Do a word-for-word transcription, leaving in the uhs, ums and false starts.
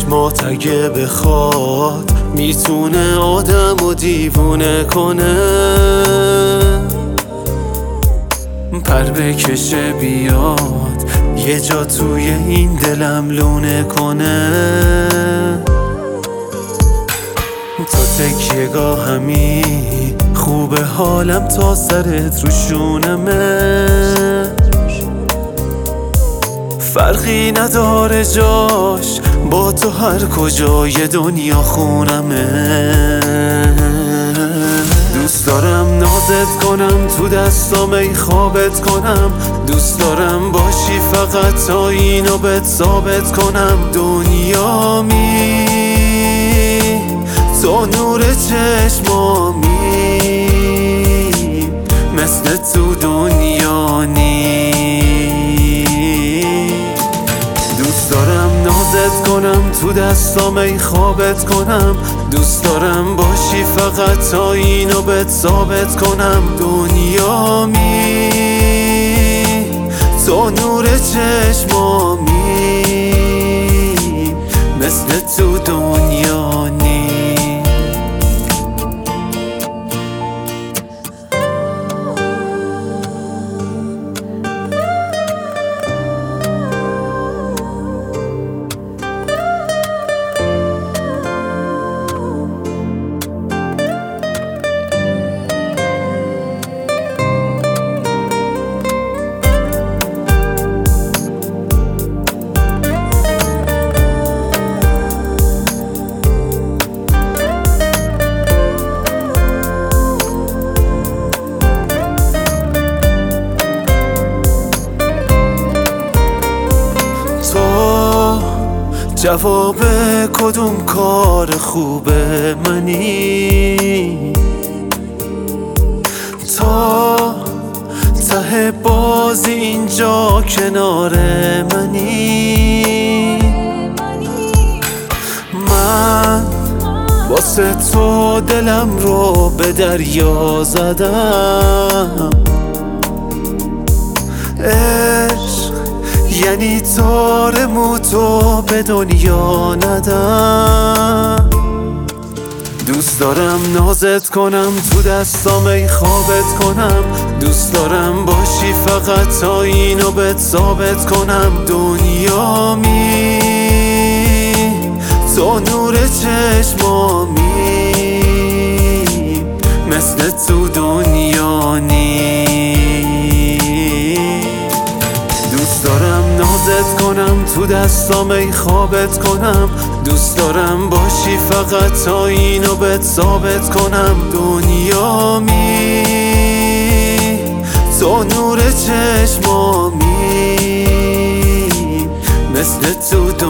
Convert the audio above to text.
چشمات اگه بخواد میتونه آدم و دیوونه کنه، پر بکشه بیاد یه جا توی این دلم لونه کنه. تو تکیه گاهمی خوبه حالم تا سرت رو شونمه، فرقی نداره جاش با تو هر کجای دنیا خونمه. دوست دارم نازت کنم تو دستام ای خوابت کنم، دوست دارم باشی فقط تا اینو بهت ثابت کنم. دنیامی تو نور چشمامی، مثل تو دنیا نی. دوست دارم نازت کنم تو دستام ای خوابت کنم، دوست دارم باشی فقط تا اینو بهت ثابت کنم. دنیامی تو نور چشمامی، مثل تو دنیا نی. جواب کدوم کار خوبه منی، تا ته بازی اینجا کنار منی. من واسه تو دلم رو به دریا زدم، عشق یعنی تار موتو به دنیا ندم. دوست دارم نازت کنم تو دستام ای خوابت کنم، دوست دارم باشی فقط تا اینو بهت ثابت کنم. دنیامی تو نور چشمامی، مثل تو دنیا نی. دوست دارم نازت کنم تو دستام ای خوابت کنم، دوست دارم باشی فقط تا اینو بهت ثابت کنم. دنیامی تو نور چشمامی، مثل تو